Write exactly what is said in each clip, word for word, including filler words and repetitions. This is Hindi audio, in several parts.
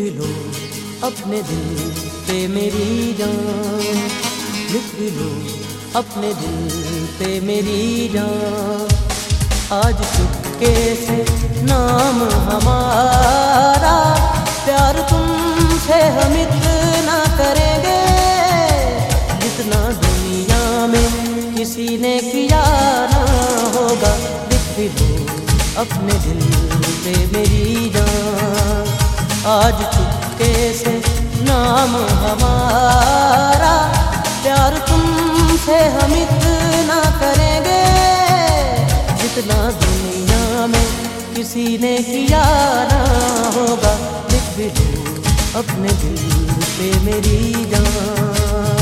भी लो अपने दिल पे मेरी जान, लिख भी लो अपने दिल पे मेरी जान। आज चुपके से नाम हमारा, प्यार तुमसे हम इतना करेंगे जितना दुनिया में किसी ने किया ना होगा। लिख भी लो अपने दिल पे मेरी जान, आज चुपके से नाम हमारा, प्यार तुमसे हम इतना करेंगे जितना दुनिया में किसी ने किया ना होगा। लिख भी लो अपने दिल पे मेरी जान।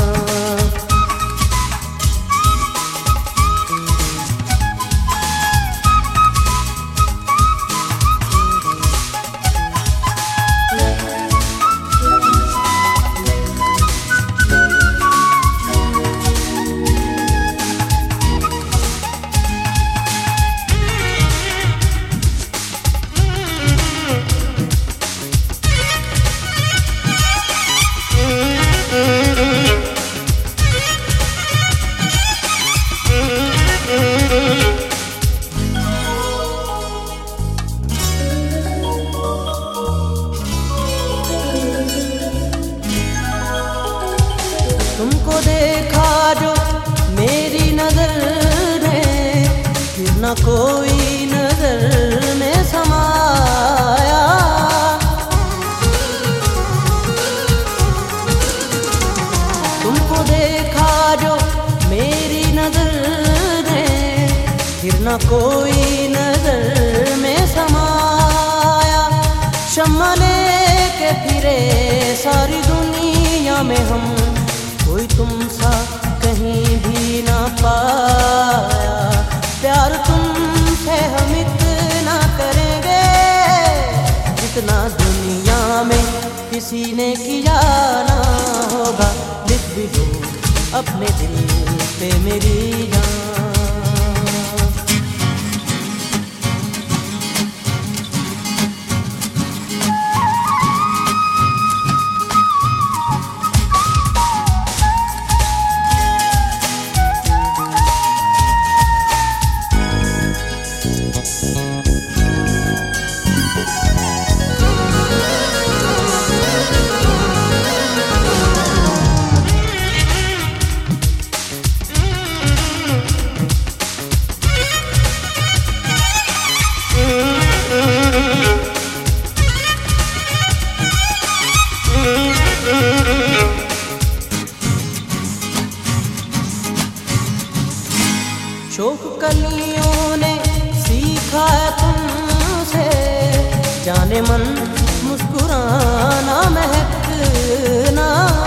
तुमको देखा जो मेरी नजर ने, फिर न कोई नजर में समाया। तुमको देखा जो मेरी नजर ने, फिर न कोई नजर में समाया। शम्मा लेके फिरे सारी दुनिया में हम, कोई तुम सा कहीं भी ना पाया। प्यार तुमसे हम इतना करेंगे जितना दुनिया में किसी ने किया ना होगा। लिख भी लो अपने दिल पे मेरी जान। शोक कलियों ने सीखा है तुमसे, जाने मन मुस्कुराना महकना।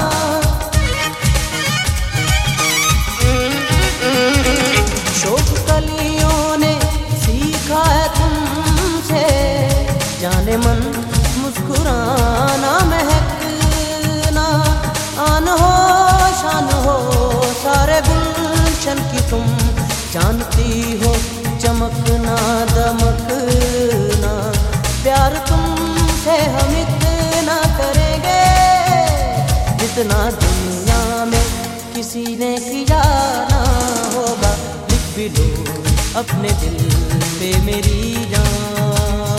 शोक कलियों ने सीखा है तुमसे, जाने मन मुस्कुराना महकना। आन हो शान हो सारे गुलशन की तुम, जानती हो चमकना दमकना। प्यार तुमसे हम इतना करेंगे जितना दुनिया में किसी ने किया ना होगा। लिख भी लो अपने दिल पे मेरी जान।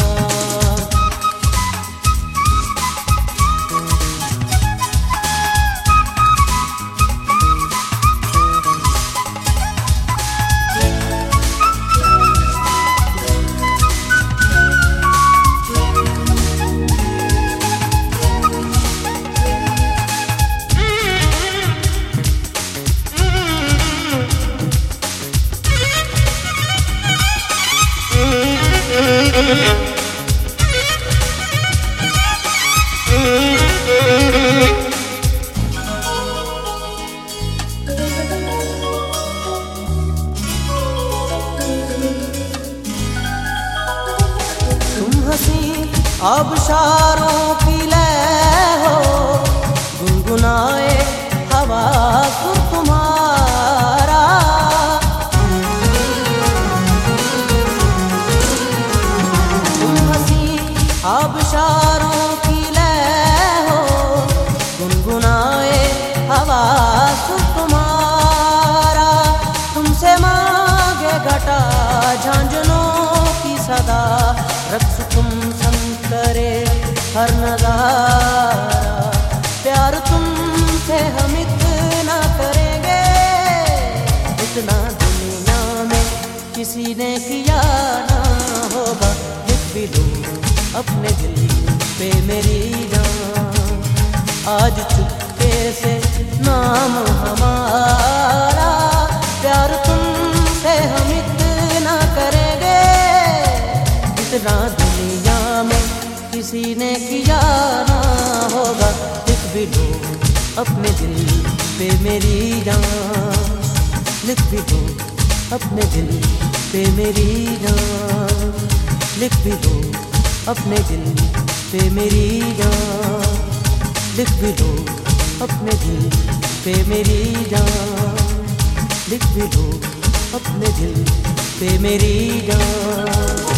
आबशारों की लय हो, गुनगुनाए हवा सुर तुम्हारा। तुम हंसी आबशारों की लय मेरी जान। आज चुपके से नाम हमारा, प्यार तुमसे हम इतना करेंगे जितना दुनिया में किसी ने किया ना होगा। लिख भी लो अपने दिल पे मेरी जान, लिख भी लो अपने दिल पे मेरी जान, लिख भी लो अपने दिल पे मेरी जान, लिख भी लो अपने दिल पे मेरी जान, लिख भी लो अपने दिल पे मेरी जान।